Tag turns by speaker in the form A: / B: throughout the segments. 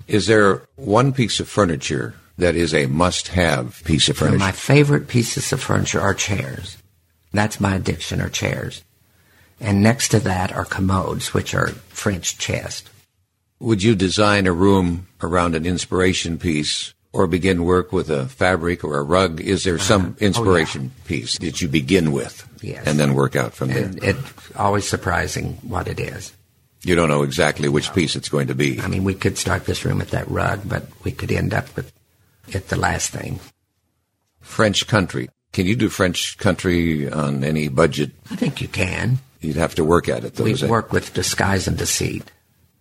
A: Is there one piece of furniture that is a must-have piece of furniture?
B: My favorite pieces of furniture are chairs. That's my addiction, are chairs. And next to that are commodes, which are French chest.
A: Would you design a room around an inspiration piece or begin work with a fabric or a rug? Is there some inspiration piece that you begin with?
B: Yes.
A: And then work out from there?
B: And it's always surprising what it is.
A: You don't know exactly which piece it's going to be.
B: I mean, we could start this room at that rug, but we could end up with it the last thing.
A: French country. Can you do French country on any budget?
B: I think you can.
A: You'd have to work at it, though.
B: We work with disguise and deceit.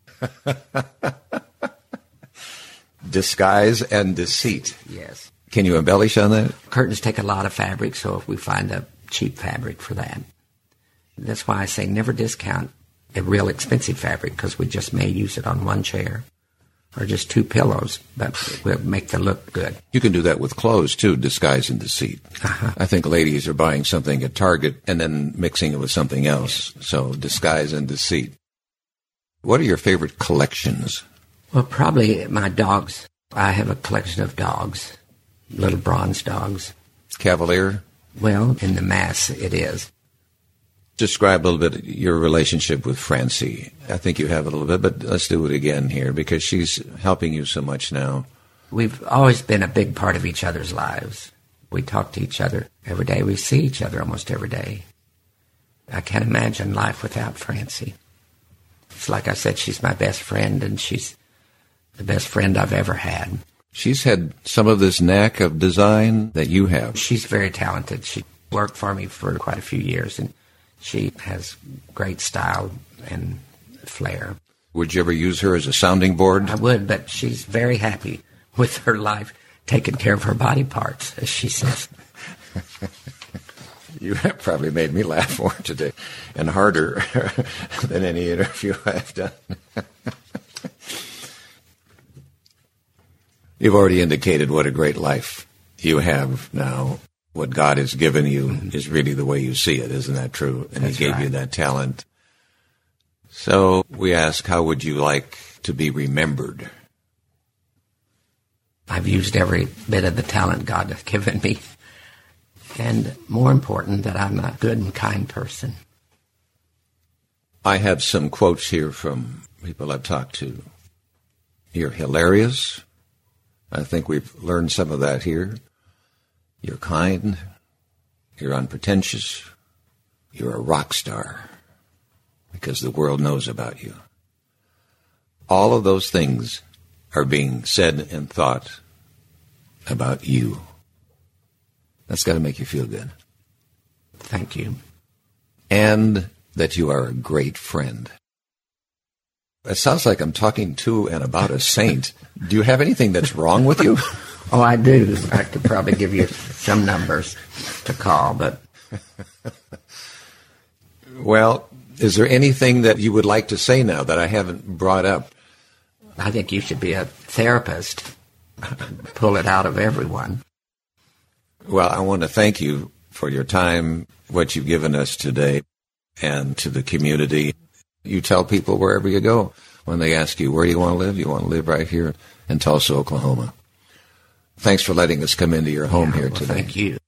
A: Disguise and deceit.
B: Yes.
A: Can you embellish on that?
B: Curtains take a lot of fabric, so if we find a cheap fabric for that. That's why I say never discount a real expensive fabric, because we just may use it on one chair or just two pillows, but we'll make the look good.
A: You can do that with clothes, too, disguise and deceit. I think ladies are buying something at Target and then mixing it with something else. So disguise and deceit. What are your favorite collections?
B: Well, probably my dogs. I have a collection of dogs, little bronze dogs.
A: Cavalier?
B: Well, in the mass it is.
A: Describe a little bit your relationship with Francie. I think you have a little bit, but let's do it again here because she's helping you so much now.
B: We've always been a big part of each other's lives. We talk to each other every day. We see each other almost every day. I can't imagine life without Francie. It's like I said, she's my best friend, and she's the best friend I've ever had.
A: She's had some of this knack of design that you have.
B: She's very talented. She worked for me for quite a few years, and she has great style and flair.
A: Would you ever use her as a sounding board?
B: I would, but she's very happy with her life, taking care of her body parts, as she says.
A: You have probably made me laugh more today, and harder than any interview I've done. You've already indicated what a great life you have now. What God has given you is really the way you see it, isn't that true? And
B: That's
A: He gave
B: right.
A: you that talent. So we ask, how would you like to be remembered?
B: I've used every bit of the talent God has given me. And more important, that I'm a good and kind person.
A: I have some quotes here from people I've talked to. You're hilarious. I think we've learned some of that here. You're kind. You're unpretentious. You're a rock star because the world knows about you. All of those things are being said and thought about you. That's got to make you feel good.
B: Thank you.
A: And that you are a great friend. It sounds like I'm talking to and about a saint. Do you have anything that's wrong with you?
B: Oh, I do. I could probably give you some numbers to call, but...
A: Well, is there anything that you would like to say now that I haven't brought up?
B: I think you should be a therapist. Pull it out of everyone.
A: Well, I want to thank you for your time, what you've given us today, and to the community. You tell people wherever you go, when they ask you, where do you want to live? You want to live right here in Tulsa, Oklahoma. Thanks for letting us come into your home here today.
B: Thank you.